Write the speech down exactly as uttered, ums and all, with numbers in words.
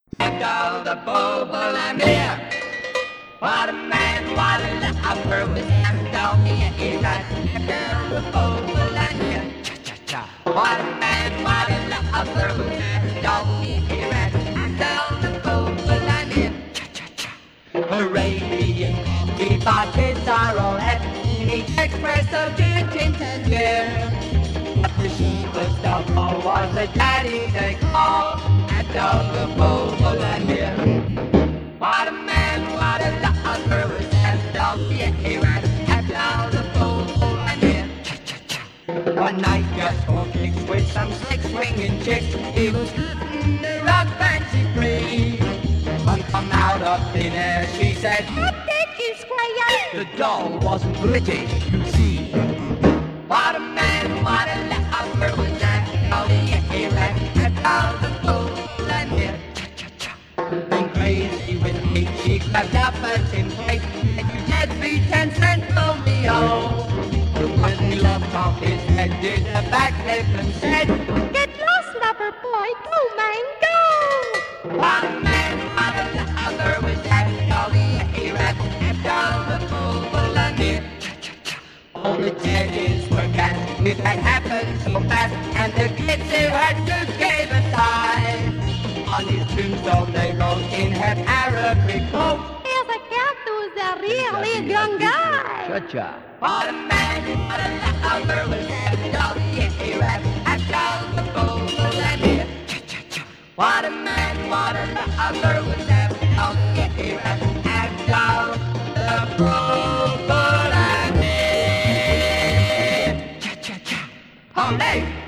After the bubble I'm here. What a man, what a lover was after me and he ran after the bubble I'm here. Cha-cha-cha. What a man, what a lover was after me and he ran after the bubble I'm here. Cha-cha-cha. Arabian, he bought his sorrow at he expressed a good intention. After she was the ball was a daddy they call after the bubble I'm here. What a man, what a lover was after me and he ran after the bubble I'm here. Cha-cha-cha. One night just for kicks with some six-swinging chicks, he was cutting the rock fancy free. One come out of thin air, she said, "What did you squire?" The doll wasn't British, you see. What a man, what a lover was that? Oh, yeah, he ran after the bubble and here. Cha-cha-cha. Then crazy with me, she clapped up at him face, and you had three ten cents for me, oh. When he lopped off his head, did a backflip and said, "Get lost, lover boy, go man, go!" What a man, what a lover was that? Oh, yeah, he ran after the bubble and here. All the judges were cast, it had happened so fast, and the kids who had to give a sigh. On his tombstone they wrote in her Arabic quote, "Here's a cat who's a really young guy." Cha-cha. What a man, what a lover was that? Oh, yeah, he ran after the bubble and here. Cha-cha-cha. What a man, what a lover was that? Oh, yeah, he ran after the bubble and here. Cha-cha-cha. Olé!